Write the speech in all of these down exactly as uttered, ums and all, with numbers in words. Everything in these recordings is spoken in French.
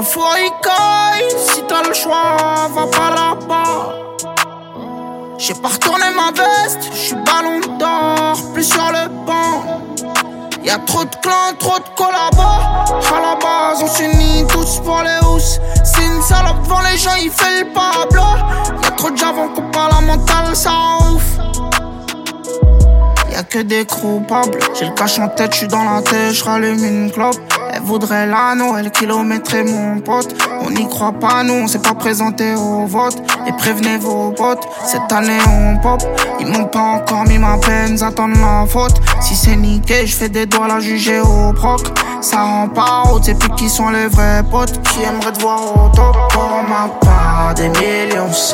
le four il caille. Si t'as le choix, va pas là-bas. J'ai pas retourné ma veste, j'suis ballon d'or, plus sur le banc. Y'a trop de clans, trop de collabos. À la base, on s'unit tous pour les housses. C'est une salope devant les gens, il fait le Pablo. Y'a trop de javons qu'on parle la mentale, ça rend ouf. Y'a que des coupables. J'ai le cash en tête, j'suis dans la tête, j'rallume une clope. Elle voudrait l'anneau, elle kilométrait mon pote. On n'y croit pas, nous on s'est pas présenté au vote. Et prévenez vos potes, cette année on pop. Ils m'ont pas encore mis ma peine, j'attends la faute. Si c'est niqué, j'fais des doigts la juger au proc. Ça rend pas haute, c'est plus qui sont les vrais potes qui aimeraient te voir au top. Pour ma part, des millions ça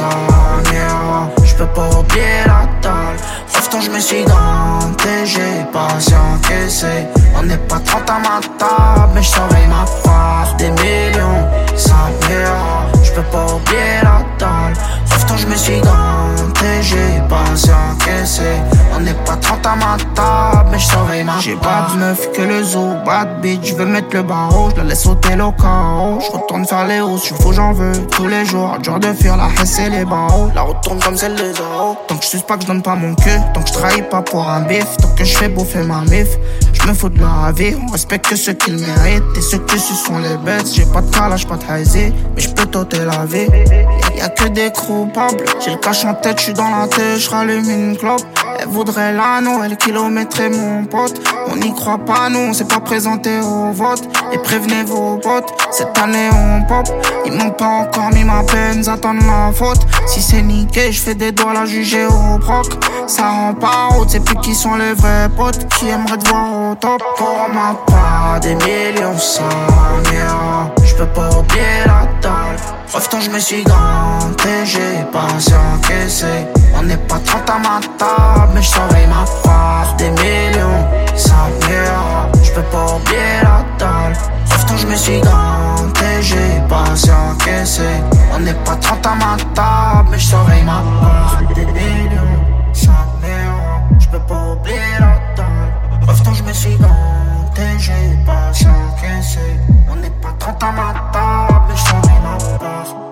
m'ira. J'peux pas oublier la dalle. Pourtant je me suis ganté, j'ai pas assez encaissé. On n'est pas trente à ma table, mais j'surveille ma part. Des millions, ça m'ira. J'peux pas oublier la dalle. Pourtant je me suis ganté, j'ai pas assez encaissé. On n'est pas trente à ma table, mais j'surveille ma part. J'ai pas de meuf que le zoo, bad bitch. J'veux mettre le barreau, j'la laisse sauter le carreau. J'retourne faire les hausses, j'fous j'en veux tous les jours. Dur de fuir la hesse et les barreaux. La retourne comme celle de Zoro. Tant que j'suis pas que j'donne pas mon cul. Tant que j'trahis pas pour un bif. Tant que j'fais bouffer ma mif. J'me fous de la vie. On respecte que ceux qui le méritent. Et ceux qui ce sont les bêtes. J'ai pas de calage, pas de hazy. Mais j'peux t'ôter la vie. Y'a que des coupables. J'ai le cash en tête, j'suis dans la tête. J'rallume une clope. Elle voudrait l'anneau, elle kilométrait mon pote. On n'y croit pas, nous on s'est pas présenté au vote. Et prévenez vos potes, cette année on pop. Ils m'ont pas encore mis ma peine, j'attends la faute. Si c'est niqué, j'fais des doigts la juger au proc. Ça rend pas haute, c'est plus qui sont les vrais potes qui aimeraient te voir au top. Pour ma part, des millions ça m'ira. J'peux pas oublier la dalle. Pourtant je me suis ganté, j'ai pas assez encaissé. On n'est pas trente à ma table, mais j'surveille ma part. Des millions, ça m'ira. J'peux pas oublier la dalle. Pourtant je me suis ganté, j'ai pas assez encaissé. On n'est pas trente à ma table, mais j'surveille ma part. Des millions, ça m'ira. J'peux pas oublier la dalle. Pourtant je me suis ganté, j'ai pas assez encaissé. On n'est pas trente à ma table, mais j'surveille ma part.